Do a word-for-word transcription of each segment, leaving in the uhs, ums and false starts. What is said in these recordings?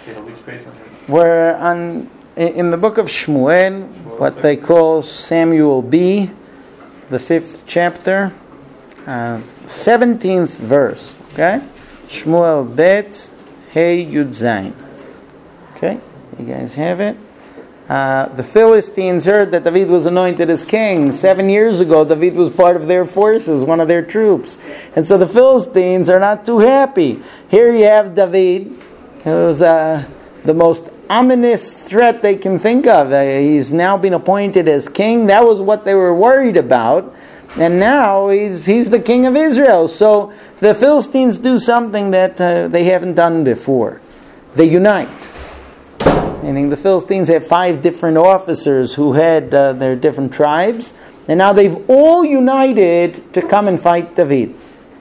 We're on in the book of Shmuel, what they call Samuel B, the fifth chapter, uh, seventeenth verse. Okay, Shmuel Bet Hey Yud Zayin. Okay, you guys have it. Uh, the Philistines heard that David was anointed as king. Seven years ago, David was part of their forces, one of their troops. And so the Philistines are not too happy. Here you have David, who's uh, the most ominous threat they can think of. Uh, he's now been appointed as king. That was what they were worried about. And now he's he's the king of Israel. So the Philistines do something that uh, they haven't done before. They unite. Meaning the Philistines have five different officers who had uh, their different tribes, and now they've all united to come and fight David.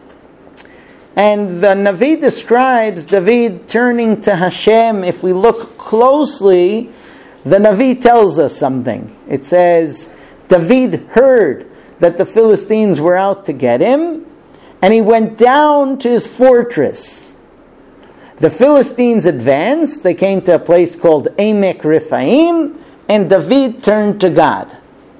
And the Navi describes David turning to Hashem. If we look closely, the Navi tells us something. It says, David heard that the Philistines were out to get him, and he went down to his fortress. The Philistines advanced. They came to a place called Emek Rephaim, and David turned to God.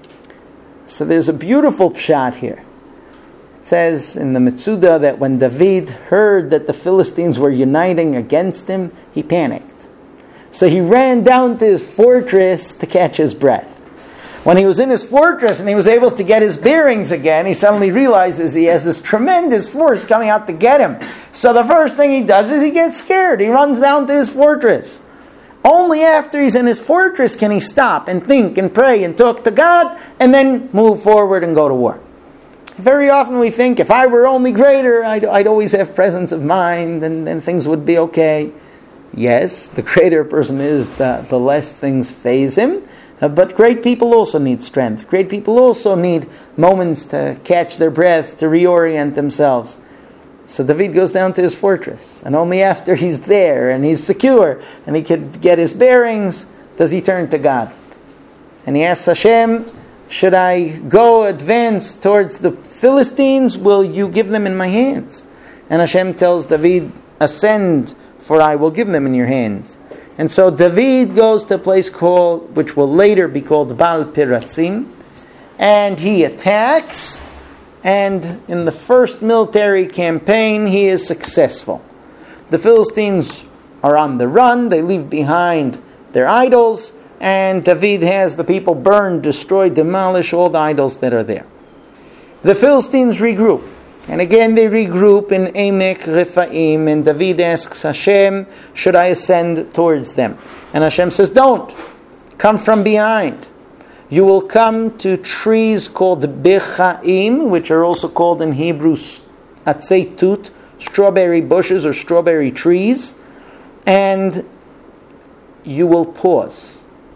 So there's a beautiful pshat here. It says in the Metzuda that when David heard that the Philistines were uniting against him, he panicked. So he ran down to his fortress to catch his breath. When he was in his fortress and he was able to get his bearings again, he suddenly realizes he has this tremendous force coming out to get him. So the first thing he does is he gets scared. He runs down to his fortress. Only after he's in his fortress can he stop and think and pray and talk to God and then move forward and go to war. Very often we think, if I were only greater, I'd, I'd always have presence of mind and, and things would be okay. Yes, the greater a person is, the, the less things faze him. Uh, but great people also need strength. Great people also need moments to catch their breath, to reorient themselves. So David goes down to his fortress, and only after he's there and he's secure and he could get his bearings does he turn to God. And he asks Hashem, should I go advance towards the Philistines? Will you give them in my hands? And Hashem tells David, ascend, for I will give them in your hands. And so David goes to a place called, which will later be called Baal Piratzim, and he attacks, and in the first military campaign, he is successful. The Philistines are on the run, they leave behind their idols, and David has the people burn, destroy, demolish all the idols that are there. The Philistines regroup. And again they regroup in Emek Rephaim, and David asks Hashem, should I ascend towards them? And Hashem says, don't. Come from behind. You will come to trees called Bechaim, which are also called in Hebrew Atzei Tut, strawberry bushes or strawberry trees, and you will pause.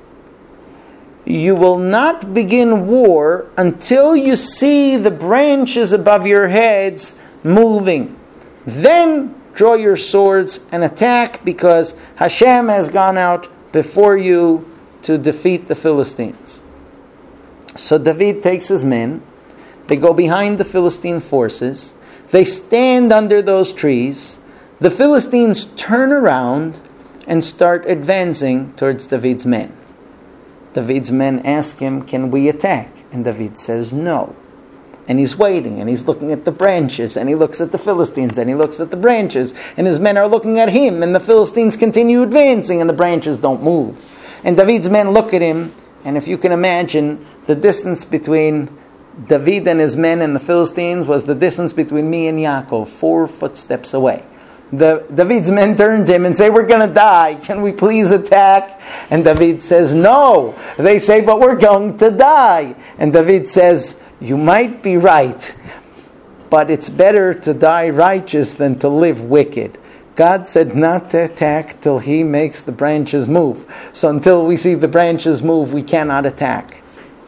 You will not begin war until you see the branches above your heads moving. Then draw your swords and attack, because Hashem has gone out before you to defeat the Philistines. So David takes his men. They go behind the Philistine forces. They stand under those trees. The Philistines turn around and start advancing towards David's men. David's men ask him, can we attack? And David says no. And he's waiting, and he's looking at the branches, and he looks at the Philistines, and he looks at the branches, and his men are looking at him, and the Philistines continue advancing, and the branches don't move. And David's men look at him, and if you can imagine, the distance between David and his men and the Philistines was the distance between me and Yaakov, four footsteps away. The, David's men turn to him and say, we're going to die. Can we please attack? And David says, no. They say, but we're going to die. And David says, you might be right, but it's better to die righteous than to live wicked. God said not to attack till He makes the branches move. So until we see the branches move, we cannot attack.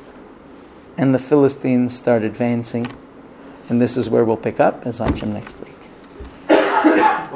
And the Philistines start advancing. And this is where we'll pick up as Hashem next week.